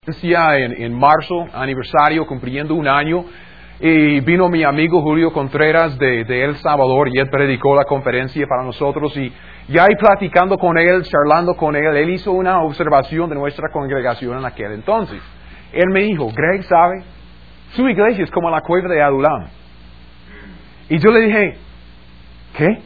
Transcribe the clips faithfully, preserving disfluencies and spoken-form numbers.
En, en marzo, aniversario, cumpliendo un año, y vino mi amigo Julio Contreras de, de El Salvador y él predicó la conferencia para nosotros y ya ahí platicando con él, charlando con él, él hizo una observación de nuestra congregación en aquel entonces. Él me dijo, Greg, ¿sabe? Su iglesia es como la cueva de Adulam. Y yo le dije, ¿qué?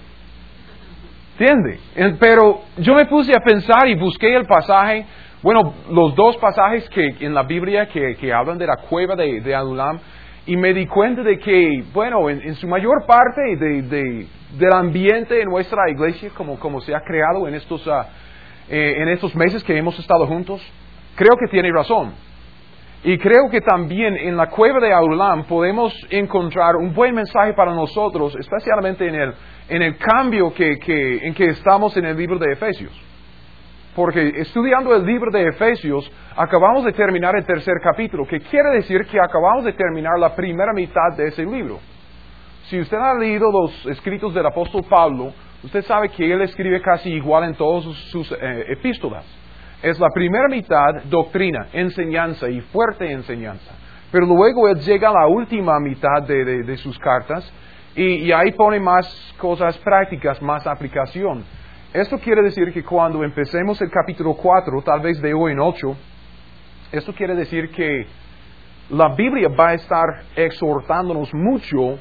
¿Entiende? Pero yo me puse a pensar y busqué el pasaje. Bueno, los dos pasajes que en la Biblia que, que hablan de la cueva de, de Adulam, y me di cuenta de que, bueno, en, en su mayor parte de, de, del ambiente de nuestra iglesia, como, como se ha creado en estos, uh, eh, en estos meses que hemos estado juntos, creo que tiene razón. Y creo que también en la cueva de Adulam podemos encontrar un buen mensaje para nosotros, especialmente en el, en el cambio que, que, en que estamos en el libro de Efesios. Porque estudiando el libro de Efesios, acabamos de terminar el tercer capítulo, que quiere decir que acabamos de terminar la primera mitad de ese libro. Si usted ha leído los escritos del apóstol Pablo, usted sabe que él escribe casi igual en todas sus, sus eh, epístolas. Es la primera mitad doctrina, enseñanza y fuerte enseñanza. Pero luego él llega a la última mitad de, de, de sus cartas y, y ahí pone más cosas prácticas, más aplicación. Esto quiere decir que cuando empecemos el capítulo cuatro, tal vez de hoy en ocho, esto quiere decir que la Biblia va a estar exhortándonos mucho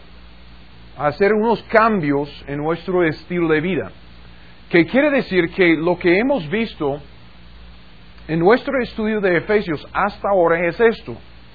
a hacer unos cambios en nuestro estilo de vida. Que quiere decir que lo que hemos visto en nuestro estudio de Efesios hasta ahora es esto.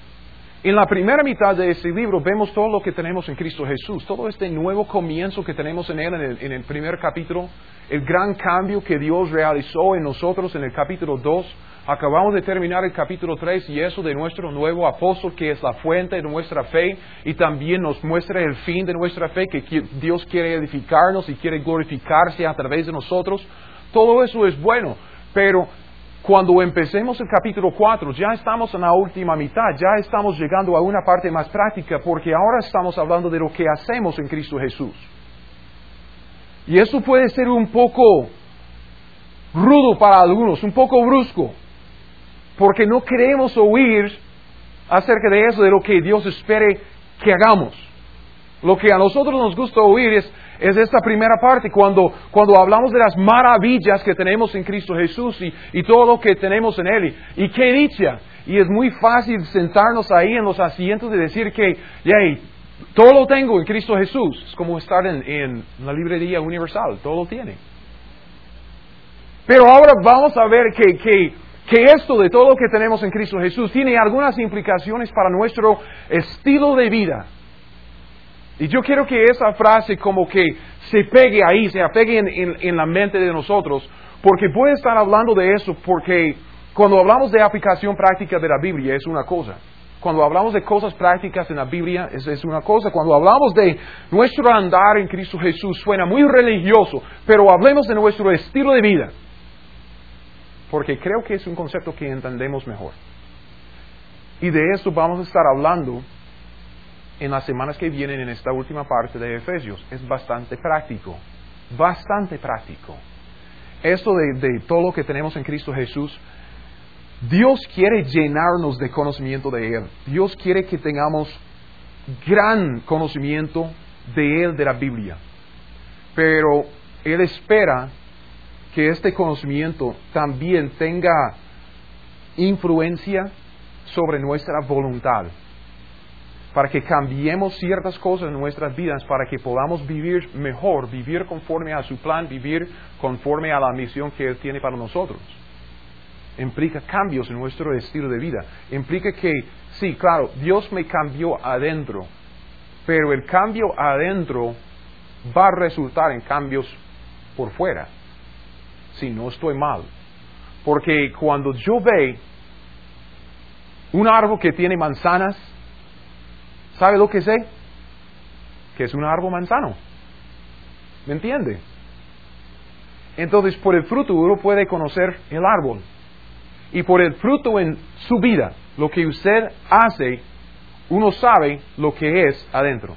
En la primera mitad de este libro vemos todo lo que tenemos en Cristo Jesús, todo este nuevo comienzo que tenemos en Él en el, en el primer capítulo, el gran cambio que Dios realizó en nosotros en el capítulo dos. Acabamos de terminar el capítulo tres y eso de nuestro nuevo apóstol que es la fuente de nuestra fe y también nos muestra el fin de nuestra fe, que Dios quiere edificarnos y quiere glorificarse a través de nosotros. Todo eso es bueno, pero cuando empecemos el capítulo cuatro, ya estamos en la última mitad, ya estamos llegando a una parte más práctica, porque ahora estamos hablando de lo que hacemos en Cristo Jesús. Y eso puede ser un poco rudo para algunos, un poco brusco, porque no queremos oír acerca de eso, de lo que Dios espere que hagamos. Lo que a nosotros nos gusta oír es, es esta primera parte, cuando, cuando hablamos de las maravillas que tenemos en Cristo Jesús y, y todo lo que tenemos en Él. Y, y qué dicha. Y es muy fácil sentarnos ahí en los asientos y decir que, yay, todo lo tengo en Cristo Jesús. Es como estar en, en la librería universal, todo lo tiene. Pero ahora vamos a ver que, que, que esto de todo lo que tenemos en Cristo Jesús tiene algunas implicaciones para nuestro estilo de vida. Y yo quiero que esa frase como que se pegue ahí, se apegue en, en, en la mente de nosotros, porque voy a estar hablando de eso, porque cuando hablamos de aplicación práctica de la Biblia es una cosa. Cuando hablamos de cosas prácticas en la Biblia es, es una cosa. Cuando hablamos de nuestro andar en Cristo Jesús suena muy religioso, pero hablemos de nuestro estilo de vida, porque creo que es un concepto que entendemos mejor. Y de eso vamos a estar hablando en las semanas que vienen en esta última parte de Efesios. Es bastante práctico, bastante práctico. Esto de, de todo lo que tenemos en Cristo Jesús, Dios quiere llenarnos de conocimiento de Él. Dios quiere que tengamos gran conocimiento de Él, de la Biblia. Pero Él espera que este conocimiento también tenga influencia sobre nuestra voluntad, para que cambiemos ciertas cosas en nuestras vidas, para que podamos vivir mejor, vivir conforme a su plan, vivir conforme a la misión que Él tiene para nosotros. Implica cambios en nuestro estilo de vida. Implica que, sí, claro, Dios me cambió adentro, pero el cambio adentro va a resultar en cambios por fuera, si no estoy mal. Porque cuando yo veo un árbol que tiene manzanas, ¿sabe lo que sé? Que es un árbol manzano. ¿Me entiende? Entonces, por el fruto uno puede conocer el árbol. Y por el fruto en su vida, lo que usted hace, uno sabe lo que es adentro.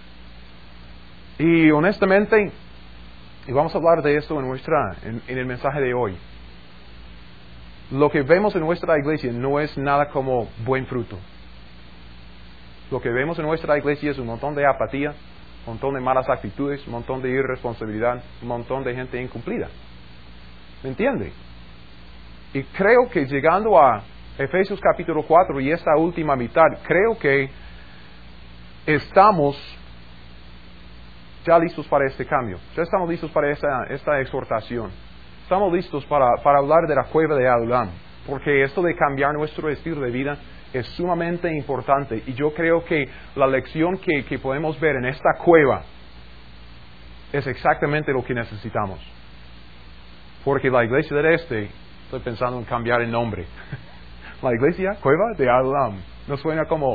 Y honestamente, y vamos a hablar de esto en, nuestra, en, en el mensaje de hoy, lo que vemos en nuestra iglesia no es nada como buen fruto. Lo que vemos en nuestra iglesia es un montón de apatía, un montón de malas actitudes, un montón de irresponsabilidad, un montón de gente incumplida. ¿Me entiende? Y creo que llegando a Efesios capítulo cuatro y esta última mitad, creo que estamos ya listos para este cambio. Ya estamos listos para esta, esta exhortación. Estamos listos para, para hablar de la cueva de Adulam. Porque esto de cambiar nuestro estilo de vida es sumamente importante. Y yo creo que la lección que, que podemos ver en esta cueva es exactamente lo que necesitamos. Porque la iglesia del este, estoy pensando en cambiar el nombre. La iglesia, cueva de Adulam. ¿No suena como...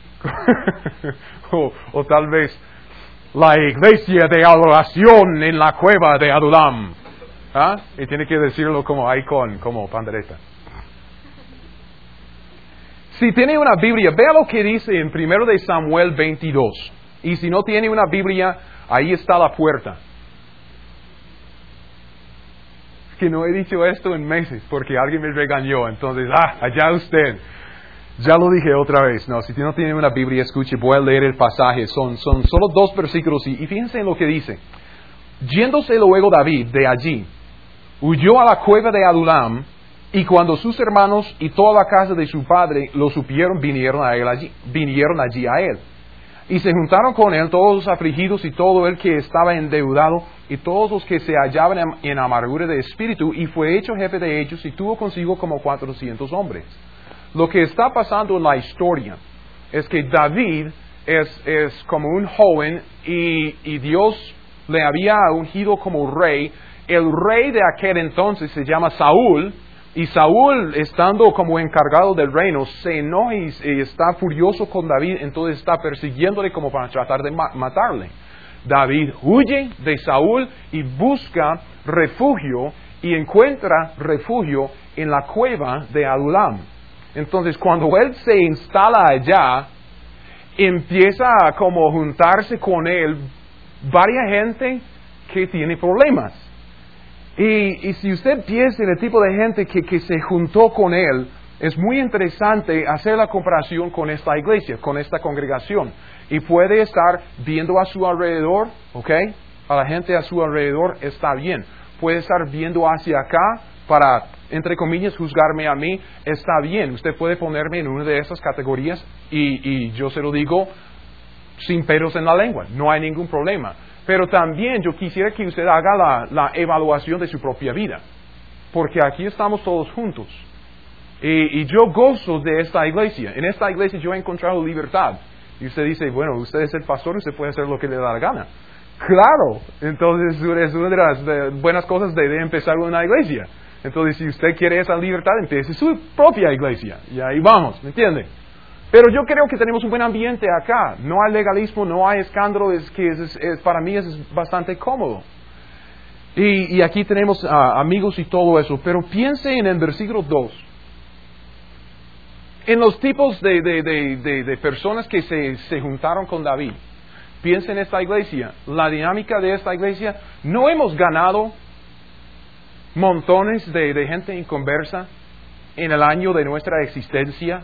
o, o tal vez la iglesia de adoración en la cueva de Adulam? ¿Ah? Y tiene que decirlo como ahí con, como pandereta. Si tiene una Biblia, vea lo que dice en primero de Samuel veintidós. Y si no tiene una Biblia, ahí está la puerta. Es que no he dicho esto en meses porque alguien me regañó. Entonces, ah, allá usted. Ya lo dije otra vez. No, si no tiene una Biblia, escuche, voy a leer el pasaje. Son, son solo dos versículos y, y fíjense en lo que dice. Yéndose luego David de allí, huyó a la cueva de Adulam, y cuando sus hermanos y toda la casa de su padre lo supieron, vinieron a él allí, vinieron allí a él. Y se juntaron con él todos los afligidos y todo el que estaba endeudado y todos los que se hallaban en, en amargura de espíritu, y fue hecho jefe de ellos y tuvo consigo como cuatrocientos hombres. Lo que está pasando en la historia es que David es, es como un joven y, y Dios le había ungido como rey. El rey de aquel entonces se llama Saúl, y Saúl, estando como encargado del reino, se enoja y, y está furioso con David, entonces está persiguiéndole como para tratar de ma- matarle. David huye de Saúl y busca refugio y encuentra refugio en la cueva de Adulam. Entonces, cuando él se instala allá, empieza a como juntarse con él varias gente que tiene problemas. Y, y si usted piensa en el tipo de gente que, que se juntó con él, es muy interesante hacer la comparación con esta iglesia, con esta congregación. Y puede estar viendo a su alrededor, ¿ok? A la gente a su alrededor está bien. Puede estar viendo hacia acá para, entre comillas, juzgarme a mí, está bien. Usted puede ponerme en una de esas categorías y, y yo se lo digo sin pelos en la lengua, no hay ningún problema. Pero también yo quisiera que usted haga la, la evaluación de su propia vida, porque aquí estamos todos juntos. Y, y yo gozo de esta iglesia. En esta iglesia yo he encontrado libertad. Y usted dice, bueno, usted es el pastor, usted puede hacer lo que le da la gana. Claro, entonces es una de las de buenas cosas de, de empezar una iglesia. Entonces, si usted quiere esa libertad, empiece su propia iglesia. Y ahí vamos, ¿me entiende? Pero yo creo que tenemos un buen ambiente acá. No hay legalismo, no hay escándalo, es que es, es, es, para mí es bastante cómodo. Y, y aquí tenemos uh, amigos y todo eso. Pero piense en el versículo dos. En los tipos de, de, de, de, de personas que se, se juntaron con David. Piense en esta iglesia. La dinámica de esta iglesia. No hemos ganado montones de, de gente inconversa en el año de nuestra existencia.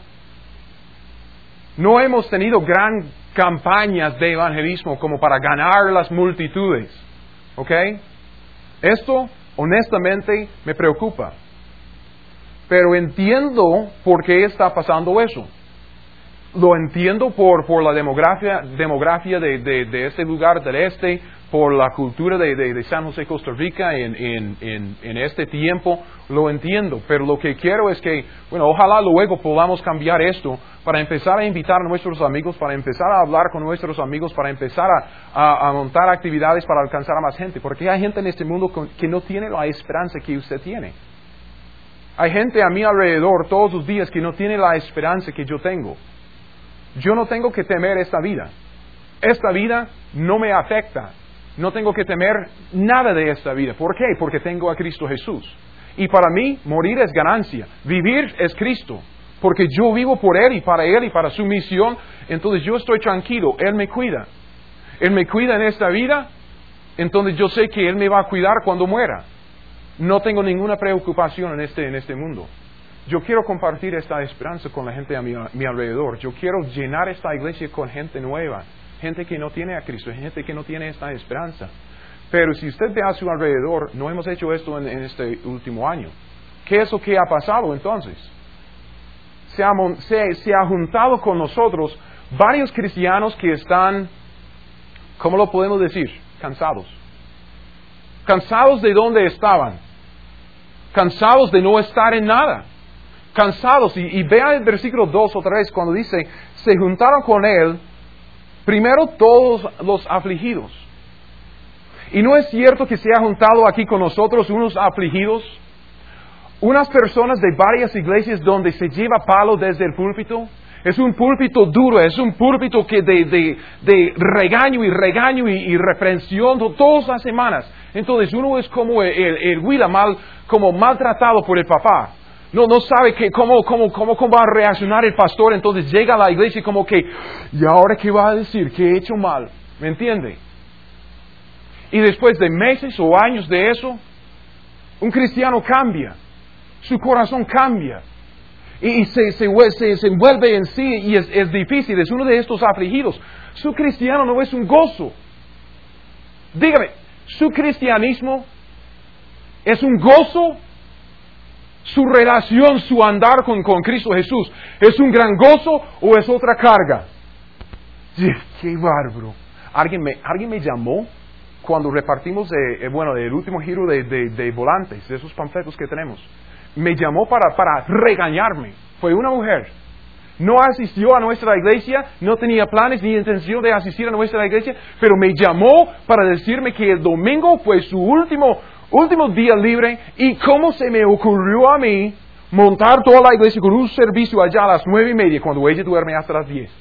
No hemos tenido gran campañas de evangelismo como para ganar las multitudes. ¿Ok? Esto, honestamente, me preocupa. Pero entiendo por qué está pasando eso. Lo entiendo por, por la demografía, demografía de, de, de este lugar del este, por la cultura de, de, de San José, Costa Rica en, en, en, en este tiempo. Lo entiendo, pero lo que quiero es que, bueno, ojalá luego podamos cambiar esto para empezar a invitar a nuestros amigos, para empezar a hablar con nuestros amigos, para empezar a, a, a montar actividades para alcanzar a más gente. Porque hay gente en este mundo que no tiene la esperanza que usted tiene. Hay gente a mi alrededor todos los días que no tiene la esperanza que yo tengo. Yo no tengo que temer esta vida. Esta vida no me afecta. No tengo que temer nada de esta vida. ¿Por qué? Porque tengo a Cristo Jesús. Y para mí, morir es ganancia. Vivir es Cristo. Porque yo vivo por Él y para Él y para su misión. Entonces yo estoy tranquilo. Él me cuida. Él me cuida en esta vida. Entonces yo sé que Él me va a cuidar cuando muera. No tengo ninguna preocupación en este, en este mundo. Yo quiero compartir esta esperanza con la gente a mi, a mi alrededor. Yo quiero llenar esta iglesia con gente nueva, gente que no tiene a Cristo, gente que no tiene esta esperanza. Pero si usted ve a su alrededor, no hemos hecho esto en, en este último año. ¿Qué es lo que ha pasado entonces? Se ha, se, se ha juntado con nosotros varios cristianos que están, ¿cómo lo podemos decir? Cansados. Cansados de donde estaban. Cansados de no estar en nada. Cansados. Y, y vean el versículo dos otra vez cuando dice, se juntaron con él, primero todos los afligidos. Y no es cierto que se ha juntado aquí con nosotros unos afligidos, unas personas de varias iglesias donde se lleva palo desde el púlpito. Es un púlpito duro, es un púlpito que de, de, de regaño y regaño y, y reprensión todas las semanas. Entonces uno es como el, el, el huila mal, como maltratado por el papá. No, no sabe que, cómo, cómo, cómo, cómo va a reaccionar el pastor, entonces llega a la iglesia y como que, ¿y ahora qué va a decir? ¿Qué he hecho mal? ¿Me entiende? Y después de meses o años de eso, un cristiano cambia, su corazón cambia. Y se, se, se, se envuelve en sí y es, es difícil, es uno de estos afligidos. Su cristiano no es un gozo. Dígame, ¿su cristianismo es un gozo? ¿Su relación, su andar con, con Cristo Jesús es un gran gozo o es otra carga? ¡Qué bárbaro! ¿Alguien me, alguien me llamó cuando repartimos, de, eh, bueno, el último giro de, de, de volantes, de esos panfletos que tenemos? Me llamó para, para regañarme. Fue una mujer. No asistió a nuestra iglesia, no tenía planes ni intención de asistir a nuestra iglesia, pero me llamó para decirme que el domingo fue su último, último día libre y cómo se me ocurrió a mí montar toda la iglesia con un servicio allá a las nueve y media cuando ella duerme hasta las diez.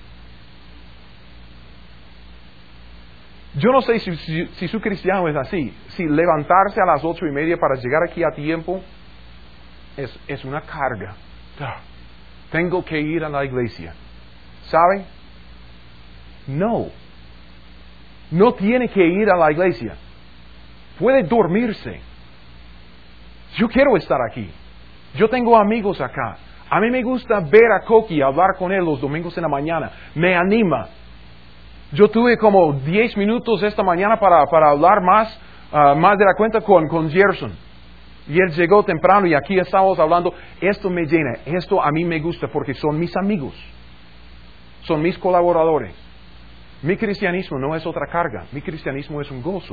Yo no sé si, si, si su cristiano es así, si levantarse a las ocho y media para llegar aquí a tiempo Es, es una carga. Tengo que ir a la iglesia. ¿Saben? No. No tiene que ir a la iglesia. Puede dormirse. Yo quiero estar aquí. Yo tengo amigos acá. A mí me gusta ver a Coqui, hablar con él los domingos en la mañana. Me anima. Yo tuve como diez minutos esta mañana para, para hablar más, uh, más de la cuenta con, con Gerson. Y él llegó temprano y aquí estamos hablando. Esto me llena, esto a mí me gusta porque son mis amigos, son mis colaboradores. Mi cristianismo no es otra carga, mi cristianismo es un gozo.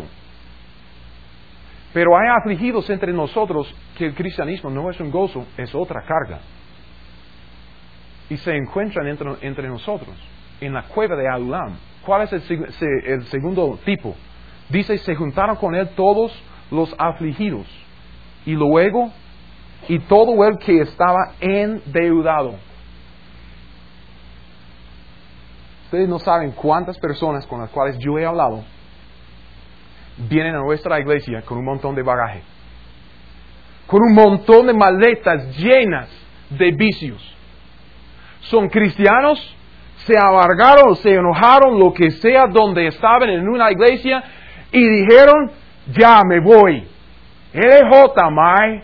Pero hay afligidos entre nosotros que el cristianismo no es un gozo, es otra carga. Y se encuentran entre, entre nosotros, en la cueva de Adulam. ¿Cuál es el, el segundo tipo? Dice, se juntaron con él todos los afligidos. Y luego, y todo el que estaba endeudado. Ustedes no saben cuántas personas con las cuales yo he hablado vienen a nuestra iglesia con un montón de bagaje, con un montón de maletas llenas de vicios. Son cristianos, se amargaron, se enojaron, lo que sea, donde estaban en una iglesia y dijeron, ya me voy. L J, Mai.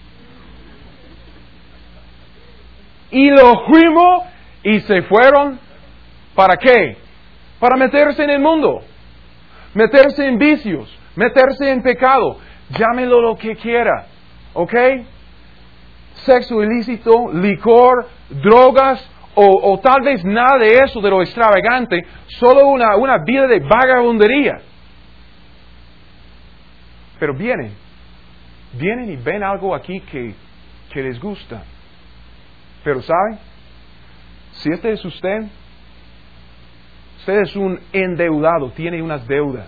Y lo fuimos y se fueron. ¿Para qué? Para meterse en el mundo. Meterse en vicios. Meterse en pecado. Llámelo lo que quiera. ¿Ok? Sexo ilícito, licor, drogas, o, o tal vez nada de eso, de lo extravagante. Solo una, una vida de vagabundería. Pero vienen. Vienen y ven algo aquí que, que les gusta. Pero ¿saben? Si este es usted, usted es un endeudado, tiene unas deudas.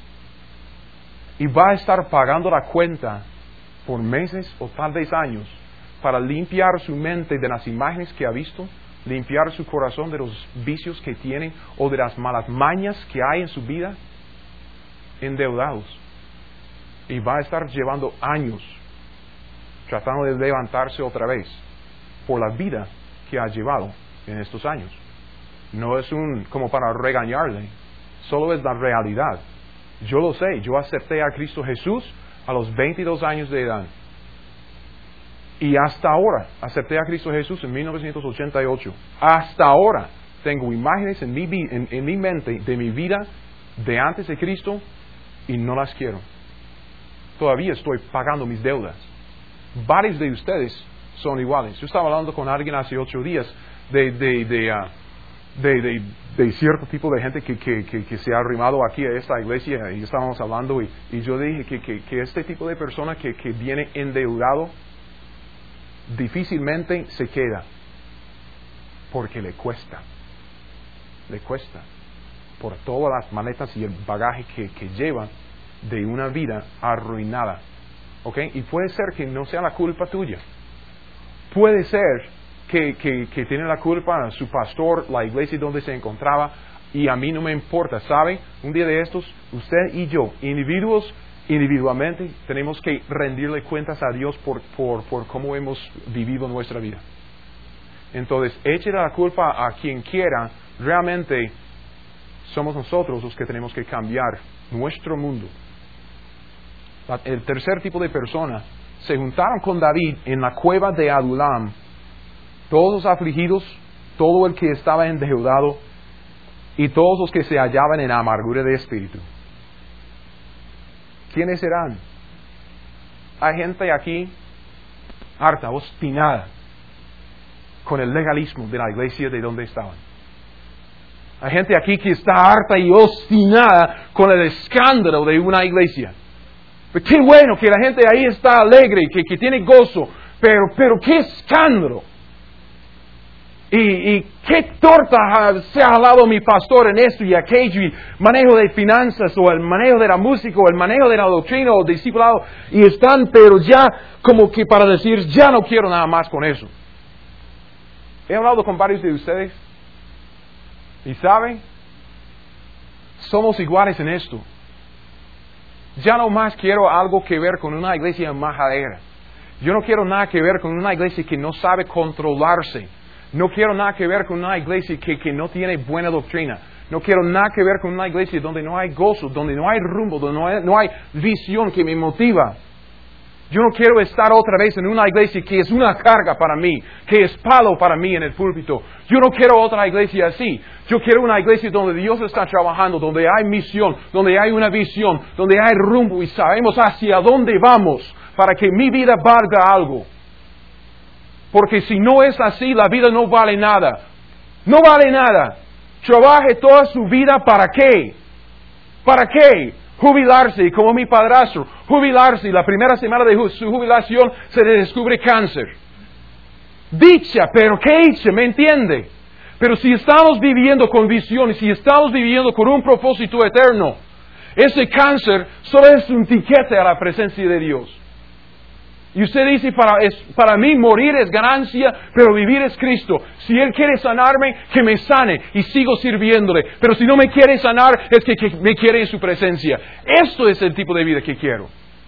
Y va a estar pagando la cuenta por meses o tal vez años para limpiar su mente de las imágenes que ha visto, limpiar su corazón de los vicios que tiene o de las malas mañas que hay en su vida. Endeudados. Y va a estar llevando años tratando de levantarse otra vez por la vida que ha llevado en estos años. No es un como para regañarle, solo es la realidad. Yo lo sé, yo acepté a Cristo Jesús a los veintidós años de edad. Y hasta ahora, acepté a Cristo Jesús en mil novecientos ochenta y ocho. Hasta ahora, tengo imágenes en mi, en, en mi mente de mi vida de antes de Cristo y no las quiero. Todavía estoy pagando mis deudas. Varios de ustedes son iguales. Yo estaba hablando con alguien hace ocho días de, de, de, uh, de, de, de cierto tipo de gente que, que, que, que se ha arrimado aquí a esta iglesia y estábamos hablando y, y yo dije que, que, que este tipo de persona que, que viene endeudado difícilmente se queda porque le cuesta. Le cuesta por todas las maletas y el bagaje que, que lleva de una vida arruinada. ¿Ok? Y puede ser que no sea la culpa tuya. Puede ser que, que, que tiene la culpa su pastor, la iglesia donde se encontraba, y a mí no me importa, ¿sabe? Un día de estos, usted y yo, individuos, individualmente, tenemos que rendirle cuentas a Dios por, por, por cómo hemos vivido nuestra vida. Entonces, échele la culpa a quien quiera. Realmente somos nosotros los que tenemos que cambiar nuestro mundo. El tercer tipo de persona se juntaron con David en la cueva de Adulam, todos los afligidos, todo el que estaba endeudado y todos los que se hallaban en amargura de espíritu. ¿Quiénes serán? Hay gente aquí harta, obstinada con el legalismo de la iglesia de donde estaban. Hay gente aquí que está harta y obstinada con el escándalo de una iglesia. Pero qué bueno que la gente ahí está alegre, que, que tiene gozo, pero, pero qué escándalo. Y, y qué torta se ha jalado mi pastor en esto y aquello, y manejo de finanzas, o el manejo de la música, o el manejo de la doctrina, o discipulado, y están, pero ya como que para decir, ya no quiero nada más con eso. He hablado con varios de ustedes, y saben, somos iguales en esto. Ya no más quiero algo que ver con una iglesia majadera. Yo no quiero nada que ver con una iglesia que no sabe controlarse. No quiero nada que ver con una iglesia que, que no tiene buena doctrina. No quiero nada que ver con una iglesia donde no hay gozo, donde no hay rumbo, donde no hay, no hay visión que me motiva. Yo no quiero estar otra vez en una iglesia que es una carga para mí, que es palo para mí en el púlpito. Yo no quiero otra iglesia así. Yo quiero una iglesia donde Dios está trabajando, donde hay misión, donde hay una visión, donde hay rumbo y sabemos hacia dónde vamos para que mi vida valga algo. Porque si no es así, la vida no vale nada. No vale nada. Trabaje toda su vida ¿para qué? ¿Para qué? Jubilarse, como mi padrastro, jubilarse, y la primera semana de su jubilación se le descubre cáncer. Dicha, pero ¿qué dicha? ¿Me entiende? Pero si estamos viviendo con visión, y si estamos viviendo con un propósito eterno, ese cáncer solo es un tiquete a la presencia de Dios. Y usted dice, para, es, para mí morir es ganancia, pero vivir es Cristo. Si Él quiere sanarme, que me sane y sigo sirviéndole. Pero si no me quiere sanar, es que, que me quiere en su presencia. Esto es el tipo de vida que quiero.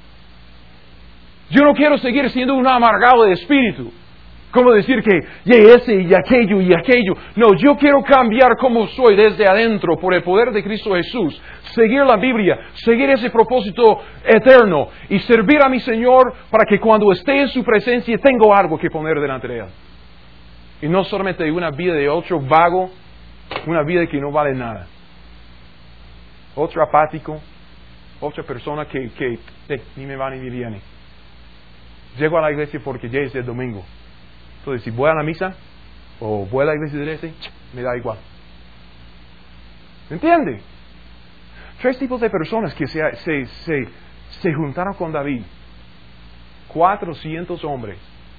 Yo no quiero seguir siendo un amargado de espíritu. Como decir que, y ese y aquello y aquello. No, yo quiero cambiar como soy desde adentro por el poder de Cristo Jesús. Seguir la Biblia, seguir ese propósito eterno y servir a mi Señor para que cuando esté en su presencia tengo algo que poner delante de Él. Y no solamente una vida de otro vago, una vida que no vale nada. Otro apático, otra persona que, que eh, ni me va ni me viene. Llego a la iglesia porque ya es el domingo. Entonces, si voy a la misa o voy a la iglesia de la iglesia, me da igual. ¿Me entiende? Tres tipos de personas que se, se, se, se juntaron con David. Cuatrocientos hombres.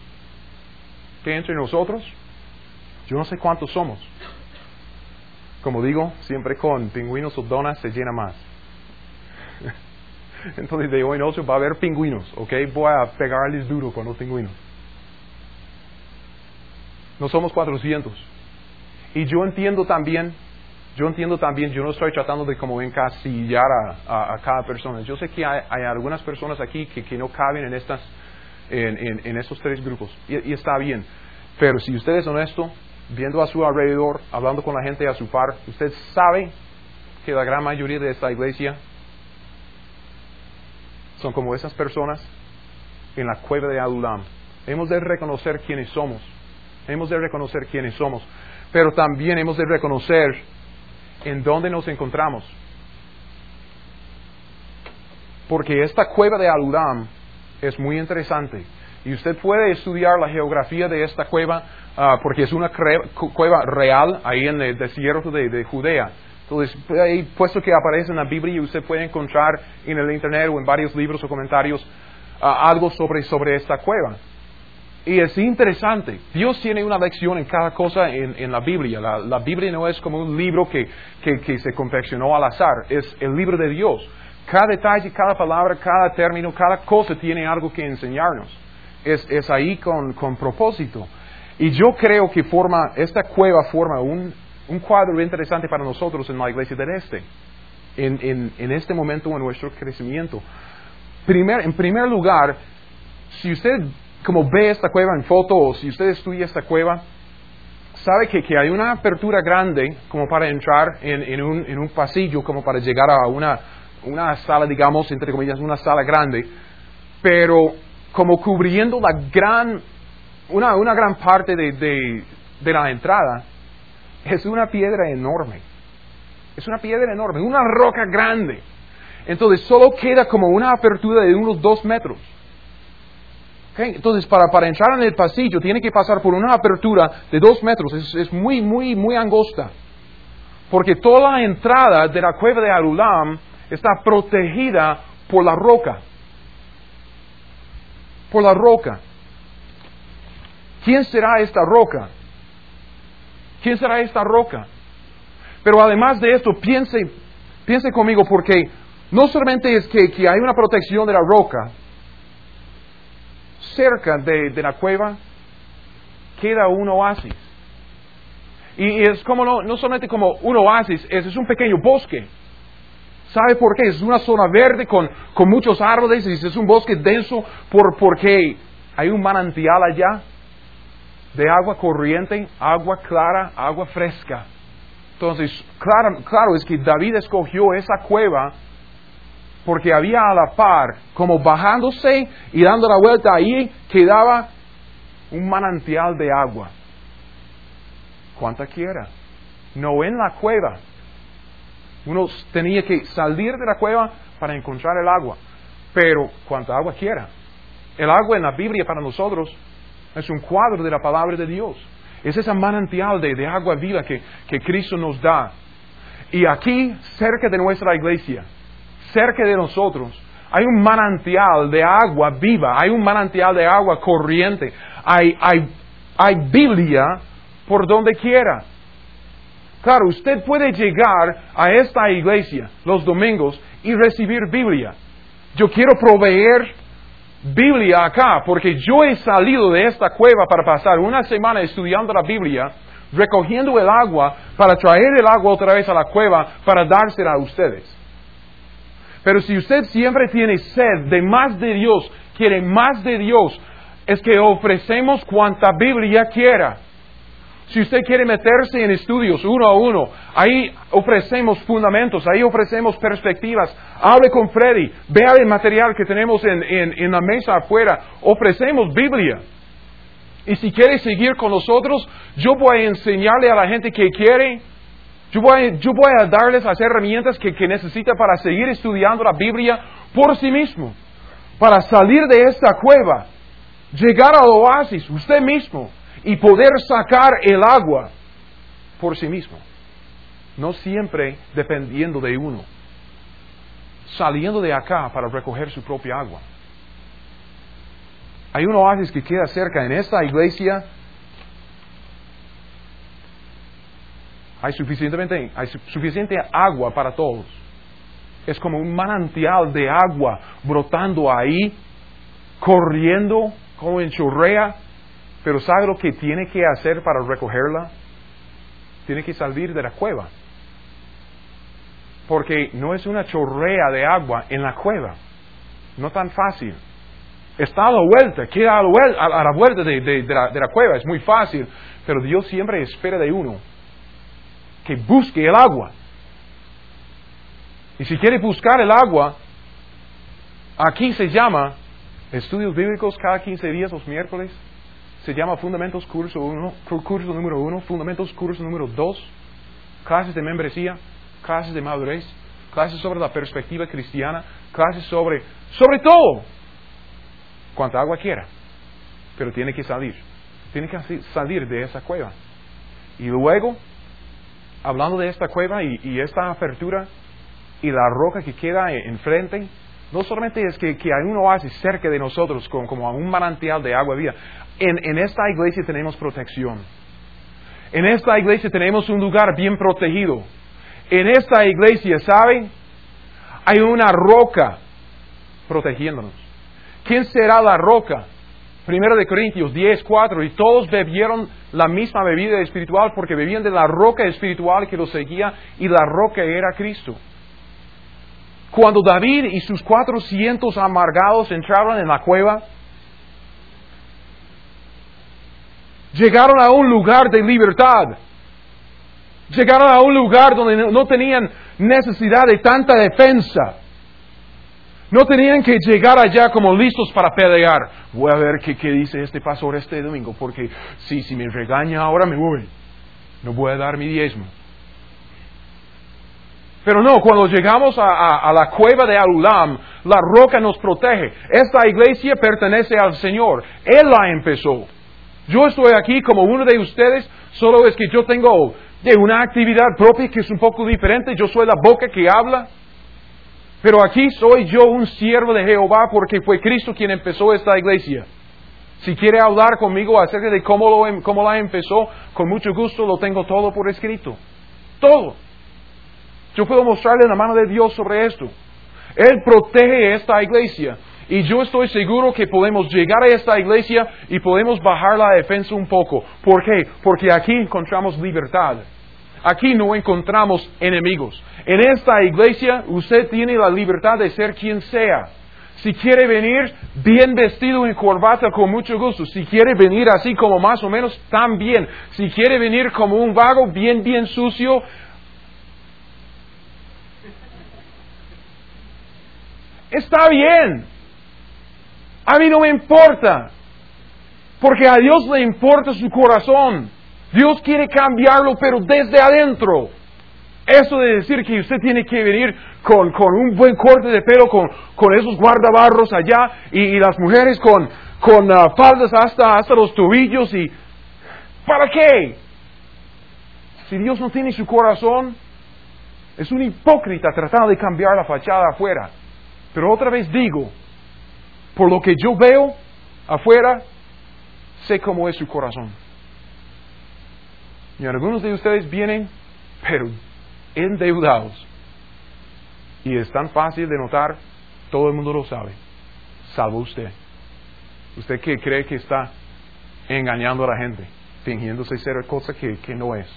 Que entre nosotros, yo no sé cuántos somos. Como digo, siempre con pingüinos o donas se llena más. Entonces, de hoy en ocho va a haber pingüinos, ¿ok? Voy a pegarles duro con los pingüinos. No somos cuatrocientos. Y yo entiendo también, yo entiendo también, yo no estoy tratando de como encasillar a, a, a cada persona. Yo sé que hay, hay algunas personas aquí que, que no caben en estas, en, en, en estos tres grupos. Y, y está bien. Pero si usted es honesto, viendo a su alrededor, hablando con la gente a su par, usted sabe que la gran mayoría de esta iglesia son como esas personas en la cueva de Adulam. Hemos de reconocer quiénes somos. Hemos de reconocer quiénes somos. Pero también hemos de reconocer en dónde nos encontramos. Porque esta cueva de Adulam es muy interesante. Y usted puede estudiar la geografía de esta cueva, uh, porque es una cre- cueva real ahí en el desierto de, de Judea. Entonces, ahí, puesto que aparece en la Biblia, usted puede encontrar en el internet o en varios libros o comentarios uh, algo sobre, sobre esta cueva. Y es interesante. Dios tiene una lección en cada cosa en, en la Biblia. La, la Biblia no es como un libro que, que, que se confeccionó al azar. Es el libro de Dios. Cada detalle, cada palabra, cada término, cada cosa tiene algo que enseñarnos. Es, es ahí con, con propósito. Y yo creo que forma, esta cueva forma un, un cuadro interesante para nosotros en la Iglesia del Este. En, en, en este momento en nuestro crecimiento. Primer, en primer lugar, si usted como ve esta cueva en foto, o si usted estudia esta cueva, sabe que, que hay una apertura grande como para entrar en, en, un, en un pasillo, como para llegar a una, una sala, digamos, entre comillas, una sala grande, pero como cubriendo la gran, una, una gran parte de, de, de la entrada, es una piedra enorme. Es una piedra enorme, una roca grande. Entonces solo queda como una apertura de unos dos metros. Okay, entonces, para, para entrar en el pasillo, tiene que pasar por una apertura de dos metros. Es, es muy, muy, muy angosta. Porque toda la entrada de la cueva de Adulam está protegida por la roca. Por la roca. ¿Quién será esta roca? ¿Quién será esta roca? Pero además de esto, piense, piense conmigo, porque no solamente es que, que hay una protección de la roca, cerca de, de la cueva queda un oasis. Y, y es como no, no solamente como un oasis, es, es un pequeño bosque. ¿Sabe por qué? Es una zona verde con, con muchos árboles y es un bosque denso por, porque hay un manantial allá de agua corriente, agua clara, agua fresca. Entonces, claro, claro es que David escogió esa cueva porque había a la par, como bajándose y dando la vuelta ahí, quedaba un manantial de agua. ¿Cuánta quiera? No en la cueva. Uno tenía que salir de la cueva para encontrar el agua. Pero cuánta agua quiera. El agua en la Biblia para nosotros es un cuadro de la palabra de Dios. Es ese manantial de, de agua viva que, que Cristo nos da. Y aquí, cerca de nuestra iglesia, cerca de nosotros, hay un manantial de agua viva, hay un manantial de agua corriente, hay, hay, hay Biblia por donde quiera. Claro, usted puede llegar a esta iglesia los domingos y recibir Biblia. Yo quiero proveer Biblia acá, porque yo he salido de esta cueva para pasar una semana estudiando la Biblia, recogiendo el agua para traer el agua otra vez a la cueva para dársela a ustedes. Pero si usted siempre tiene sed de más de Dios, quiere más de Dios, es que ofrecemos cuanta Biblia quiera. Si usted quiere meterse en estudios uno a uno, ahí ofrecemos fundamentos, ahí ofrecemos perspectivas. Hable con Freddy, vea el material que tenemos en, en, en la mesa afuera, ofrecemos Biblia. Y si quiere seguir con nosotros, yo voy a enseñarle a la gente que quiere. Yo voy, a, yo voy a darles las herramientas que, que necesita para seguir estudiando la Biblia por sí mismo. Para salir de esta cueva, llegar al oasis usted mismo y poder sacar el agua por sí mismo. No siempre dependiendo de uno. Saliendo de acá para recoger su propia agua. Hay un oasis que queda cerca en esta iglesia. Hay suficientemente, hay suficiente agua para todos. Es como un manantial de agua brotando ahí, corriendo como en chorrea. Pero ¿sabe lo que tiene que hacer para recogerla? Tiene que salir de la cueva. Porque no es una chorrea de agua en la cueva. No tan fácil. Está a la vuelta, queda a la vuelta, a la vuelta de, de, de, la, de la cueva. Es muy fácil. Pero Dios siempre espera de uno que busque el agua. Y si quiere buscar el agua, aquí se llama Estudios bíblicos cada quince días los miércoles. Se llama Fundamentos Curso uno, curso número uno, Fundamentos Curso número dos, clases de membresía, clases de madurez, clases sobre la perspectiva cristiana, clases sobre, sobre todo, cuanta agua quiera, pero tiene que salir, tiene que salir de esa cueva. Y luego, hablando de esta cueva y, y esta apertura y la roca que queda enfrente, no solamente es que, que hay un oasis cerca de nosotros como, como un manantial de agua viva. En, en esta iglesia tenemos protección. En esta iglesia tenemos un lugar bien protegido. En esta iglesia, ¿saben? Hay una roca protegiéndonos. ¿Quién será la roca? Primero de Corintios diez, cuatro. Y todos bebieron la misma bebida espiritual porque bebían de la roca espiritual que los seguía y la roca era Cristo. Cuando David y sus cuatrocientos amargados entraron en la cueva, llegaron a un lugar de libertad. Llegaron a un lugar donde no tenían necesidad de tanta defensa. No tenían que llegar allá como listos para pelear. Voy a ver qué, qué dice este pastor este domingo, porque si, si me regaña ahora me voy. No voy a dar mi diezmo. Pero no, cuando llegamos a, a, a la cueva de Adulam, la roca nos protege. Esta iglesia pertenece al Señor. Él la empezó. Yo estoy aquí como uno de ustedes, solo es que yo tengo de una actividad propia que es un poco diferente. Yo soy la boca que habla. Pero aquí soy yo un siervo de Jehová porque fue Cristo quien empezó esta iglesia. Si quiere hablar conmigo acerca de cómo, lo, cómo la empezó, con mucho gusto lo tengo todo por escrito. Todo. Yo puedo mostrarle la mano de Dios sobre esto. Él protege esta iglesia. Y yo estoy seguro que podemos llegar a esta iglesia y podemos bajar la defensa un poco. ¿Por qué? Porque aquí encontramos libertad. Aquí no encontramos enemigos. En esta iglesia usted tiene la libertad de ser quien sea. Si quiere venir bien vestido en corbata, con mucho gusto. Si quiere venir así como más o menos, también. Si quiere venir como un vago, bien, bien sucio, está bien. A mí no me importa. Porque a Dios le importa su corazón. Dios quiere cambiarlo, pero desde adentro. Eso de decir que usted tiene que venir con, con un buen corte de pelo, con, con esos guardabarros allá, y, y las mujeres con, con uh, faldas hasta, hasta los tobillos, y ¿para qué? Si Dios no tiene su corazón, es un hipócrita tratando de cambiar la fachada afuera. Pero otra vez digo, por lo que yo veo afuera, sé cómo es su corazón. Y algunos de ustedes vienen, pero endeudados. Y es tan fácil de notar, todo el mundo lo sabe, salvo usted. Usted que cree que está engañando a la gente, fingiéndose ser cosa que, que no es.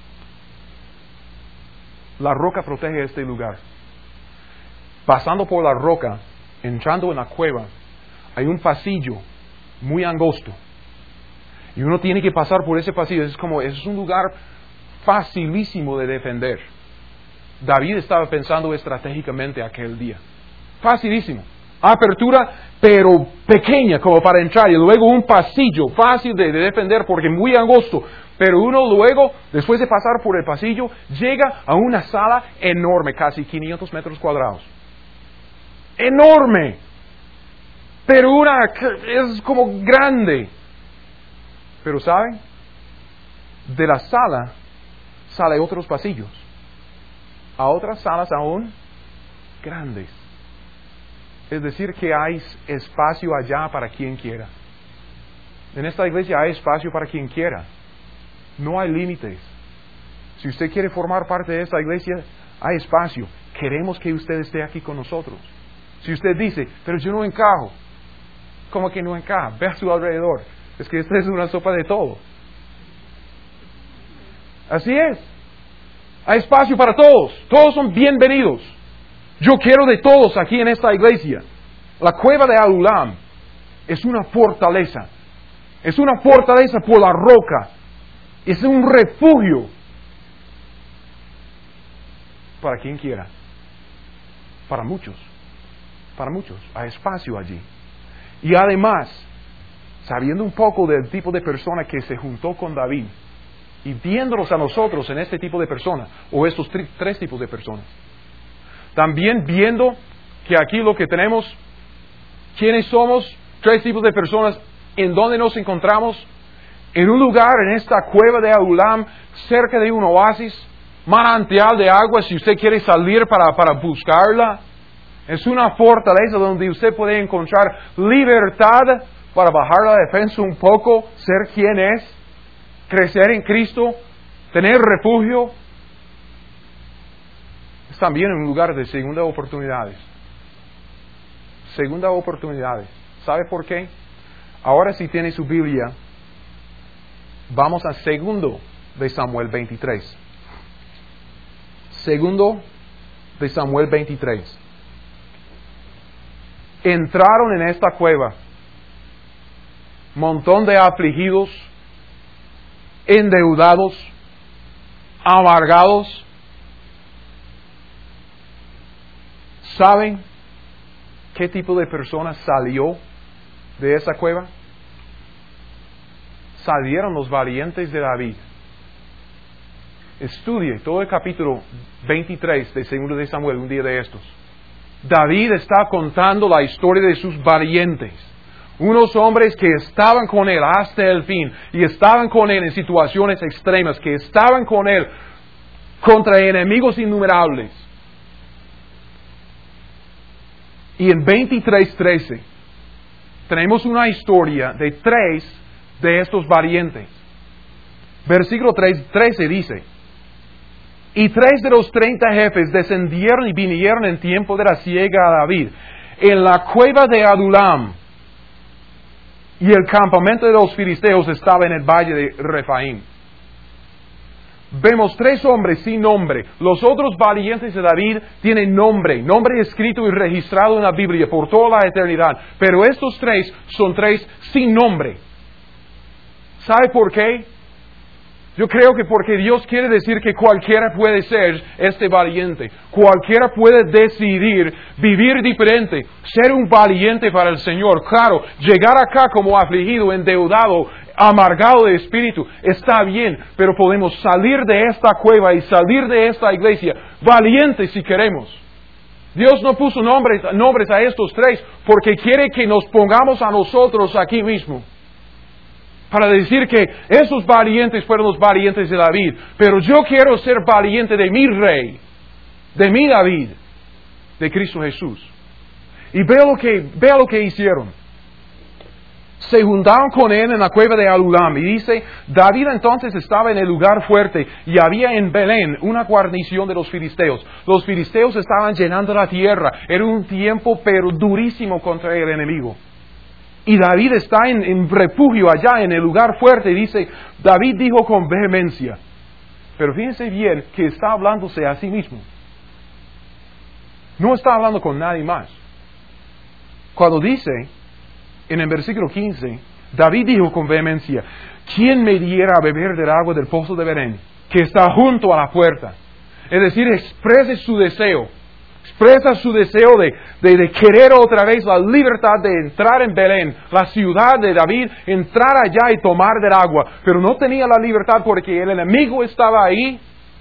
La roca protege este lugar. Pasando por la roca, entrando en la cueva, hay un pasillo muy angosto. Y uno tiene que pasar por ese pasillo. Es como, es un lugar facilísimo de defender. David estaba pensando estratégicamente aquel día. Facilísimo. Apertura, pero pequeña como para entrar. Y luego un pasillo fácil de, de defender porque muy angosto. Pero uno luego, después de pasar por el pasillo, llega a una sala enorme, casi quinientos metros cuadrados. Enorme. Pero una, es como grande. Pero ¿saben? De la sala sale otros pasillos. A otras salas aún grandes. Es decir, que hay espacio allá para quien quiera. En esta iglesia hay espacio para quien quiera. No hay límites. Si usted quiere formar parte de esta iglesia, hay espacio. Queremos que usted esté aquí con nosotros. Si usted dice, pero yo no encajo. ¿Cómo que no encaja? Ve a su alrededor. Es que esta es una sopa de todo. Así es. Hay espacio para todos. Todos son bienvenidos. Yo quiero de todos aquí en esta iglesia. La cueva de Adulam es una fortaleza. Es una fortaleza por la roca. Es un refugio para quien quiera. Para muchos. Para muchos. Hay espacio allí. Y además, sabiendo un poco del tipo de persona que se juntó con David, y viéndonos a nosotros en este tipo de personas, o estos tri- tres tipos de personas, también viendo que aquí lo que tenemos, quiénes somos, tres tipos de personas, en donde nos encontramos, en un lugar, en esta cueva de Adulam, cerca de un oasis, manantial de agua, si usted quiere salir para, para buscarla. Es una fortaleza donde usted puede encontrar libertad para bajar la defensa un poco, ser quien es, crecer en Cristo, tener refugio. Es también un lugar de segunda oportunidades. Segunda oportunidades. ¿Sabe por qué? Ahora si tiene su Biblia, vamos a segundo de Samuel veintitrés. Segundo de Samuel veintitrés. Entraron en esta cueva montón de afligidos, endeudados, amargados. ¿Saben qué tipo de persona salió de esa cueva? Salieron los valientes de David. Estudie todo el capítulo veintitrés de segundo de Samuel un día de estos. David está contando la historia de sus valientes. Unos hombres que estaban con él hasta el fin y estaban con él en situaciones extremas, que estaban con él contra enemigos innumerables. Y en veintitrés trece tenemos una historia de tres de estos valientes. Versículo trece dice: y tres de los treinta jefes descendieron y vinieron en tiempo de la siega a David en la cueva de Adulam, y el campamento de los filisteos estaba en el valle de Refaim. Vemos tres hombres sin nombre. Los otros valientes de David tienen nombre, nombre escrito y registrado en la Biblia por toda la eternidad. Pero estos tres son tres sin nombre. ¿Sabe por qué? Yo creo que porque Dios quiere decir que cualquiera puede ser este valiente. Cualquiera puede decidir vivir diferente, ser un valiente para el Señor. Claro, llegar acá como afligido, endeudado, amargado de espíritu, está bien, pero podemos salir de esta cueva y salir de esta iglesia valientes si queremos. Dios no puso nombres, nombres a estos tres porque quiere que nos pongamos a nosotros aquí mismo. Para decir que esos valientes fueron los valientes de David. Pero yo quiero ser valiente de mi rey, de mi David, de Cristo Jesús. Y vea lo que, vea lo que hicieron. Se juntaron con él en la cueva de Adulam. Y dice, David entonces estaba en el lugar fuerte y había en Belén una guarnición de los filisteos. Los filisteos estaban llenando la tierra. Era un tiempo pero durísimo contra el enemigo. Y David está en, en refugio allá en el lugar fuerte. Y dice, David dijo con vehemencia. Pero fíjense bien que está hablándose a sí mismo. No está hablando con nadie más. Cuando dice, en el versículo quince, David dijo con vehemencia, ¿quién me diera a beber del agua del pozo de Belén, que está junto a la puerta? Es decir, exprese su deseo. Expresa su deseo de, de, de querer otra vez la libertad de entrar en Belén, la ciudad de David, entrar allá y tomar del agua. Pero no tenía la libertad porque el enemigo estaba ahí.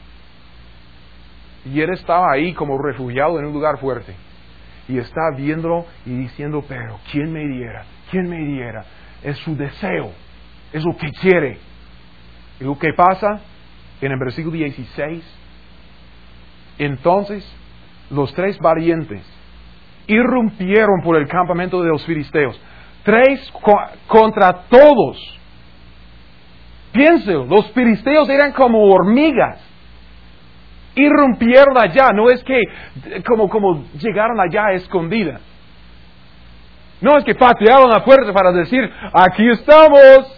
Y él estaba ahí como refugiado en un lugar fuerte. Y está viéndolo y diciendo, pero ¿quién me diera? ¿Quién me diera? Es su deseo. Es lo que quiere. Y lo que pasa en el versículo dieciséis. Entonces, los tres valientes irrumpieron por el campamento de los filisteos. Tres co- contra todos. Piénselo, los filisteos eran como hormigas. Irrumpieron allá. No es que como, como llegaron allá a escondidas. No es que patearon la puerta para decir, aquí estamos.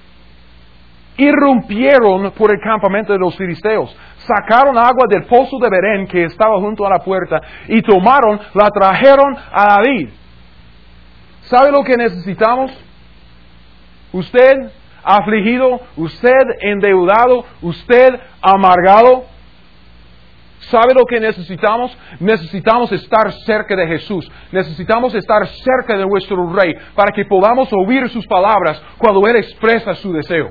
Irrumpieron por el campamento de los filisteos. Sacaron agua del pozo de Belén que estaba junto a la puerta y tomaron, la trajeron a David. ¿Sabe lo que necesitamos? Usted afligido, usted endeudado, usted amargado. ¿Sabe lo que necesitamos? Necesitamos estar cerca de Jesús. Necesitamos estar cerca de nuestro Rey para que podamos oír sus palabras cuando Él expresa su deseo.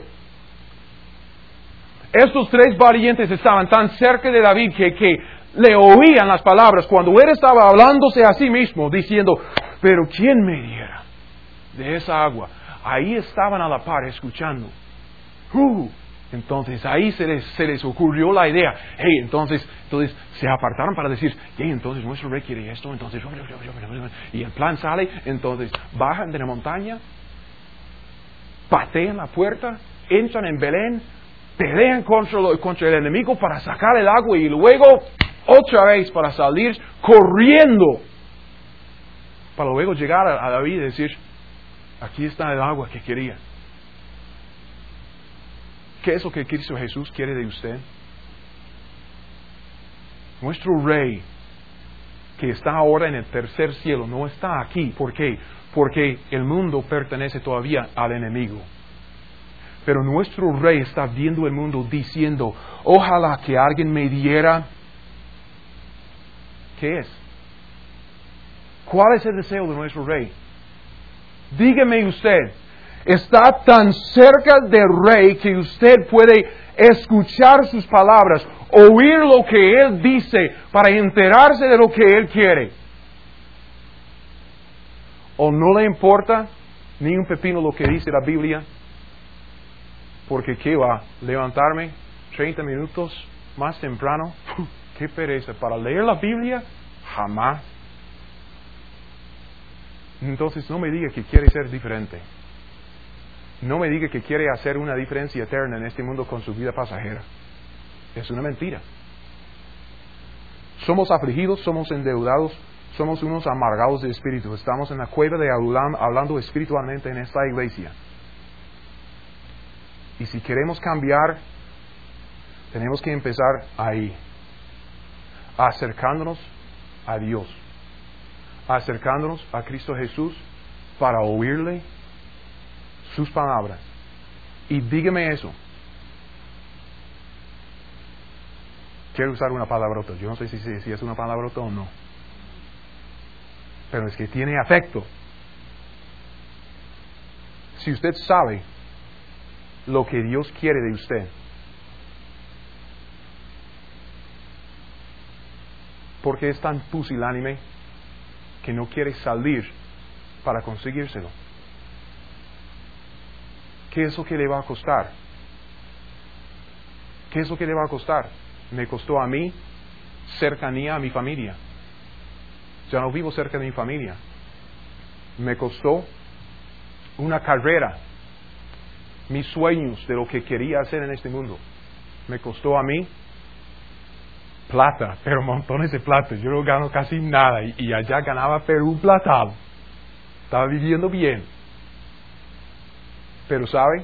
Estos tres valientes estaban tan cerca de David que, que le oían las palabras cuando Él estaba hablándose a sí mismo, diciendo, pero ¿quién me diera de esa agua? Ahí estaban a la par escuchando. Uh, entonces ahí se les, se les ocurrió la idea. Hey, entonces, entonces se apartaron para decir, hey, entonces nuestro rey quiere esto, entonces, y el plan sale, entonces bajan de la montaña, patean la puerta, entran en Belén, pelean contra, lo, contra el enemigo para sacar el agua y luego otra vez para salir corriendo, para luego llegar a, a David y decir, aquí está el agua que quería. ¿Qué es lo que Cristo Jesús quiere de usted? Nuestro Rey, que está ahora en el tercer cielo, no está aquí. ¿Por qué? Porque el mundo pertenece todavía al enemigo. Pero nuestro Rey está viendo el mundo diciendo, ojalá que alguien me diera. ¿Qué es? ¿Cuál es el deseo de nuestro Rey? Dígame usted. Está tan cerca del Rey que usted puede escuchar sus palabras, oír lo que Él dice para enterarse de lo que Él quiere. ¿O no le importa ni un pepino lo que dice la Biblia? Porque ¿qué va? ¿Levantarme treinta minutos más temprano? ¡Qué pereza! ¿Para leer la Biblia? Jamás. Entonces no me diga que quiere ser diferente. No me diga que quiere hacer una diferencia eterna en este mundo con su vida pasajera. Es una mentira. Somos afligidos, somos endeudados, somos unos amargados de espíritu. Estamos en la cueva de Adulam hablando espiritualmente en esta iglesia. Y si queremos cambiar, tenemos que empezar ahí, acercándonos a Dios, acercándonos a Cristo Jesús para oírle sus palabras. Y dígame eso. Quiero usar una palabrota. Yo no sé si, si, si es una palabrota o no. Pero es que tiene afecto. Si usted sabe lo que Dios quiere de usted, ¿por qué es tan pusilánime que no quiere salir para conseguírselo? ¿Qué es lo que le va a costar? ¿Qué es lo que le va a costar? Me costó a mí cercanía a mi familia. Ya no vivo cerca de mi familia. Me costó una carrera, mis sueños de lo que quería hacer en este mundo. Me costó a mí plata, pero montones de plata. Yo no gano casi nada y, y allá ganaba pero un platado. Estaba viviendo bien. Pero ¿sabe?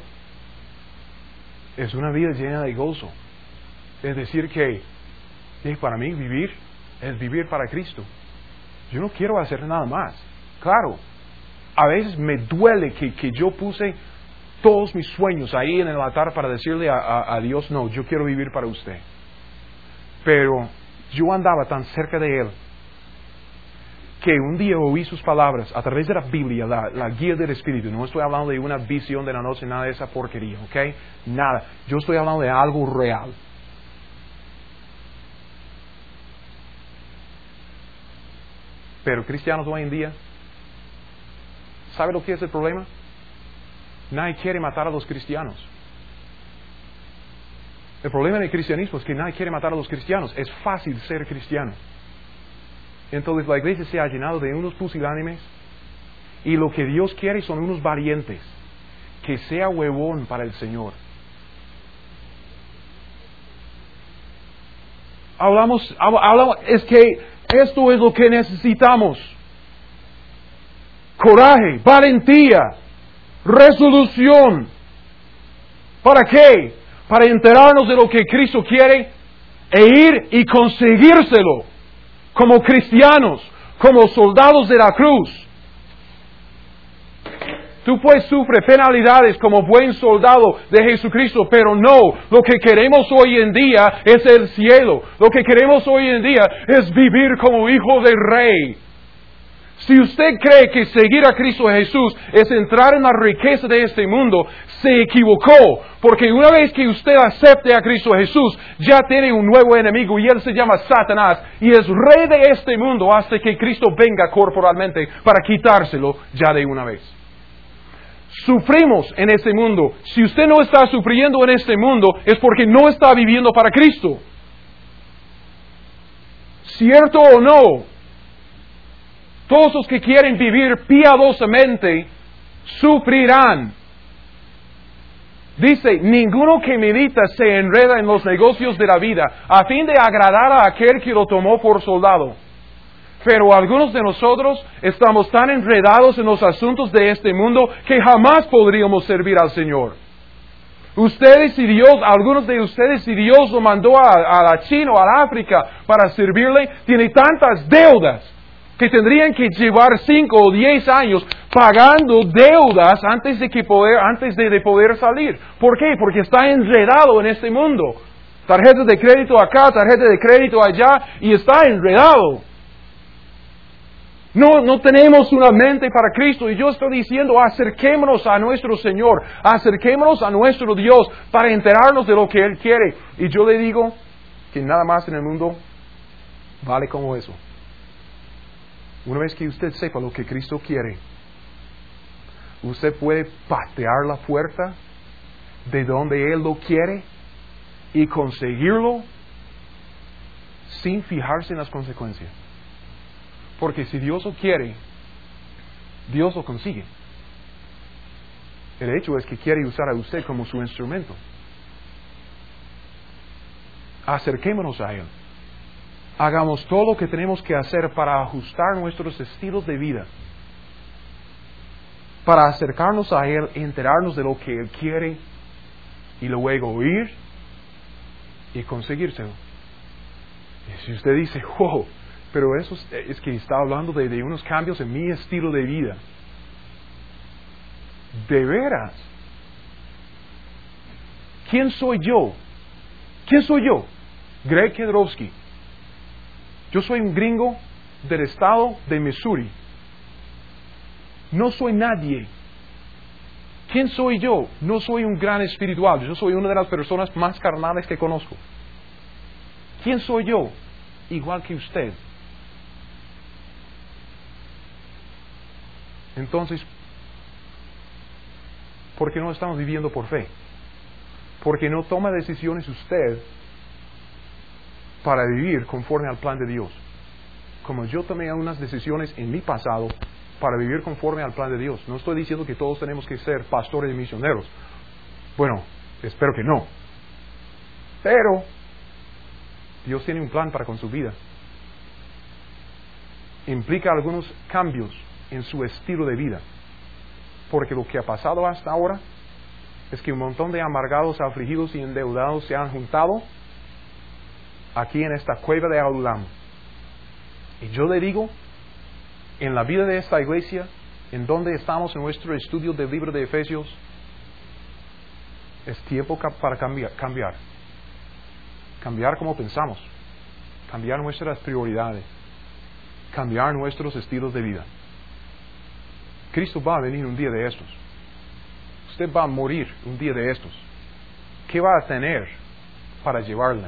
Es una vida llena de gozo. Es decir que eh, para mí vivir es vivir para Cristo. Yo no quiero hacer nada más. Claro, a veces me duele que, que yo puse todos mis sueños ahí en el altar para decirle a, a, a Dios, no, yo quiero vivir para usted. Pero yo andaba tan cerca de Él que un día oí sus palabras a través de la Biblia, la, la guía del Espíritu. No estoy hablando de una visión de la noche, nada de esa porquería, ¿ok? Nada. Yo estoy hablando de algo real. Pero cristianos hoy en día, ¿sabe lo que es el problema? Nadie quiere matar a los cristianos. El problema del cristianismo es que nadie quiere matar a los cristianos. Es fácil ser cristiano. Entonces la iglesia se ha llenado de unos pusilánimes y lo que Dios quiere son unos valientes. Que sea huevón para el Señor. Hablamos, hablamos, es que esto es lo que necesitamos. Coraje, valentía, resolución. ¿Para qué? Para enterarnos de lo que Cristo quiere e ir y conseguírselo. Como cristianos, como soldados de la cruz. Tú pues sufres penalidades como buen soldado de Jesucristo, pero no, lo que queremos hoy en día es el cielo. Lo que queremos hoy en día es vivir como hijo del Rey. Si usted cree que seguir a Cristo Jesús es entrar en la riqueza de este mundo, se equivocó. Porque una vez que usted acepte a Cristo Jesús, ya tiene un nuevo enemigo y él se llama Satanás y es rey de este mundo hasta que Cristo venga corporalmente para quitárselo ya de una vez. Sufrimos en este mundo. Si usted no está sufriendo en este mundo, es porque no está viviendo para Cristo. ¿Cierto o no? Todos los que quieren vivir piadosamente sufrirán. Dice, ninguno que medita se enreda en los negocios de la vida, a fin de agradar a aquel que lo tomó por soldado. Pero algunos de nosotros estamos tan enredados en los asuntos de este mundo que jamás podríamos servir al Señor. Ustedes y Dios, algunos de ustedes y Dios lo mandó a, a la China o a África para servirle, tiene tantas deudas que tendrían que llevar cinco o diez años pagando deudas antes de que poder, antes de, de poder salir. ¿Por qué? Porque está enredado en este mundo. Tarjetas de crédito acá, tarjeta de crédito allá, y está enredado. No, no tenemos una mente para Cristo, y yo estoy diciendo, acerquémonos a nuestro Señor, acerquémonos a nuestro Dios para enterarnos de lo que Él quiere. Y yo le digo que nada más en el mundo vale como eso. Una vez que usted sepa lo que Cristo quiere, usted puede patear la puerta de donde Él lo quiere y conseguirlo sin fijarse en las consecuencias. Porque si Dios lo quiere, Dios lo consigue. El hecho es que quiere usar a usted como su instrumento. Acerquémonos a Él. Hagamos todo lo que tenemos que hacer para ajustar nuestros estilos de vida, para acercarnos a Él, enterarnos de lo que Él quiere y luego ir y conseguírselo. Y si usted dice, wow, pero eso es, es que está hablando de, de unos cambios en mi estilo de vida. ¿De veras? ¿Quién soy yo? ¿Quién soy yo? Greg Kedrowski. Yo soy un gringo del estado de Missouri. No soy nadie. ¿Quién soy yo? No soy un gran espiritual. Yo soy una de las personas más carnales que conozco. ¿Quién soy yo? Igual que usted. Entonces, ¿por qué no estamos viviendo por fe? Porque no toma decisiones usted para vivir conforme al plan de Dios. Como yo tomé unas decisiones en mi pasado para vivir conforme al plan de Dios. No estoy diciendo que todos tenemos que ser pastores y misioneros. Bueno, espero que no. Pero Dios tiene un plan para con su vida. Implica algunos cambios en su estilo de vida. Porque lo que ha pasado hasta ahora es que un montón de amargados, afligidos y endeudados se han juntado aquí en esta cueva de Adulam. Y yo le digo, en la vida de esta iglesia, en donde estamos en nuestro estudio del libro de Efesios, es tiempo para cambiar, cambiar. Cambiar como pensamos. Cambiar nuestras prioridades. Cambiar nuestros estilos de vida. Cristo va a venir un día de estos. Usted va a morir un día de estos. ¿Qué va a tener para llevarle?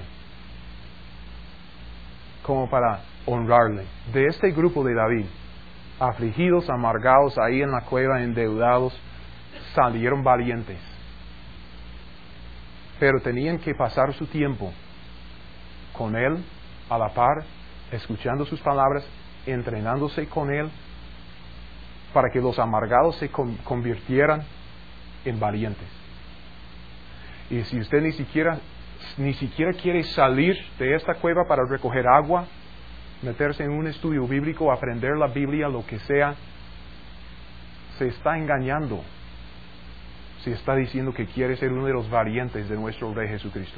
Como para honrarle. De este grupo de David, afligidos, amargados, ahí en la cueva, endeudados, salieron valientes. Pero tenían que pasar su tiempo con Él, a la par, escuchando sus palabras, entrenándose con Él, para que los amargados se convirtieran en valientes. Y si usted ni siquiera, ni siquiera quiere salir de esta cueva para recoger agua, meterse en un estudio bíblico, aprender la Biblia, lo que sea, se está engañando si está diciendo que quiere ser uno de los valientes de nuestro Rey Jesucristo.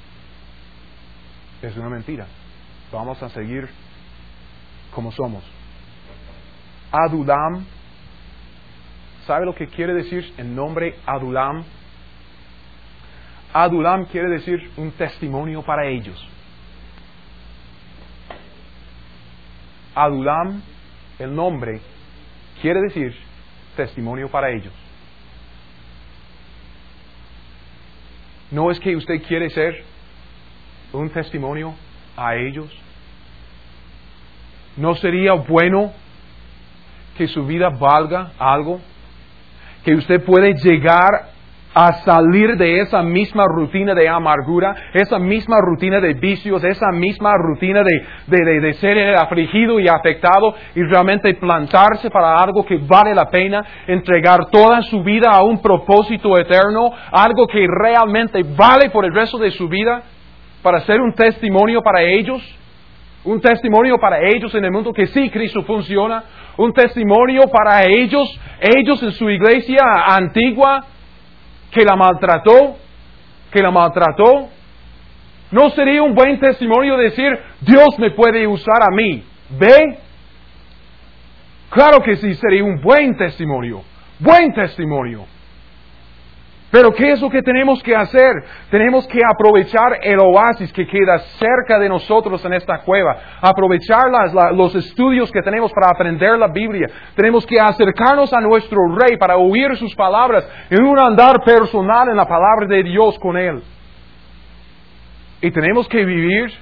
Es una mentira. Vamos a seguir como somos. Adulam ¿Sabe lo que quiere decir el nombre Adulam? Adulam quiere decir un testimonio para ellos. Adulam, el nombre, quiere decir testimonio para ellos. ¿No es que usted quiere ser un testimonio a ellos? ¿No sería bueno que su vida valga algo? Que usted puede llegar a salir de esa misma rutina de amargura, esa misma rutina de vicios, esa misma rutina de, de, de, de ser afligido y afectado y realmente plantarse para algo que vale la pena, entregar toda su vida a un propósito eterno, algo que realmente vale por el resto de su vida, para ser un testimonio para ellos, un testimonio para ellos en el mundo que sí, Cristo funciona, un testimonio para ellos, ellos en su iglesia antigua, que la maltrató, que la maltrató. ¿No sería un buen testimonio decir, Dios me puede usar a mí? ¿Ve? Claro que sí, sería un buen testimonio, buen testimonio. Pero ¿qué es lo que tenemos que hacer? Tenemos que aprovechar el oasis que queda cerca de nosotros en esta cueva. Aprovechar las, la, los estudios que tenemos para aprender la Biblia. Tenemos que acercarnos a nuestro Rey para oír sus palabras en un andar personal en la palabra de Dios con Él. Y tenemos que vivir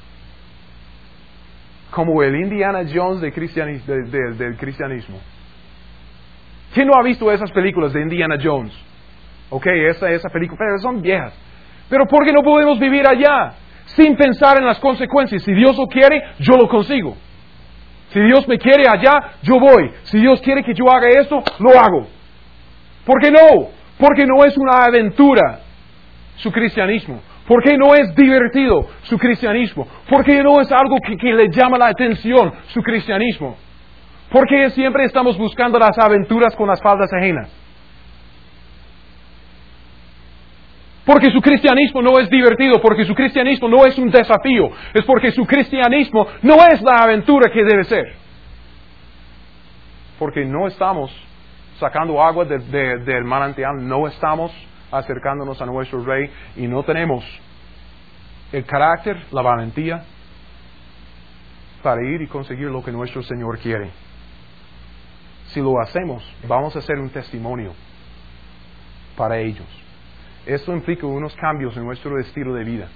como el Indiana Jones de cristianis, de, de, del cristianismo. ¿Quién no ha visto esas películas de Indiana Jones? Ok, esa, esa película, pero son viejas. Pero ¿por qué no podemos vivir allá? Sin pensar en las consecuencias. Si Dios lo quiere, yo lo consigo. Si Dios me quiere allá, yo voy. Si Dios quiere que yo haga esto, lo hago. ¿Por qué no? Porque no es una aventura su cristianismo. ¿Por qué no es divertido su cristianismo? ¿Por qué no es algo que, que le llama la atención su cristianismo? ¿Por qué siempre estamos buscando las aventuras con las faldas ajenas? Porque su cristianismo no es divertido, porque su cristianismo no es un desafío, es porque su cristianismo no es la aventura que debe ser. Porque no estamos sacando agua de, de, del manantial, no estamos acercándonos a nuestro Rey y no tenemos el carácter, la valentía para ir y conseguir lo que nuestro Señor quiere. Si lo hacemos, vamos a ser un testimonio para ellos. Esto implica unos cambios en nuestro estilo de vida.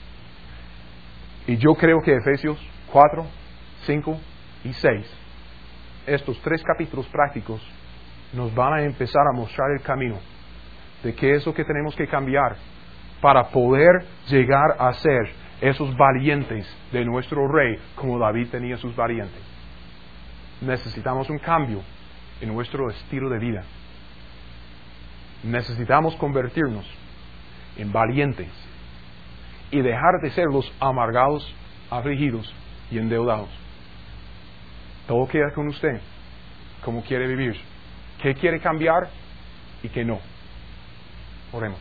Y yo creo que Efesios cuatro, cinco y seis, estos tres capítulos prácticos, nos van a empezar a mostrar el camino de qué es lo que tenemos que cambiar para poder llegar a ser esos valientes de nuestro Rey, como David tenía sus valientes. Necesitamos un cambio en nuestro estilo de vida. Necesitamos convertirnos en valientes y dejar de ser los amargados, afligidos y endeudados. Todo queda con usted. ¿Cómo quiere vivir? ¿Qué quiere cambiar y qué no? Oremos.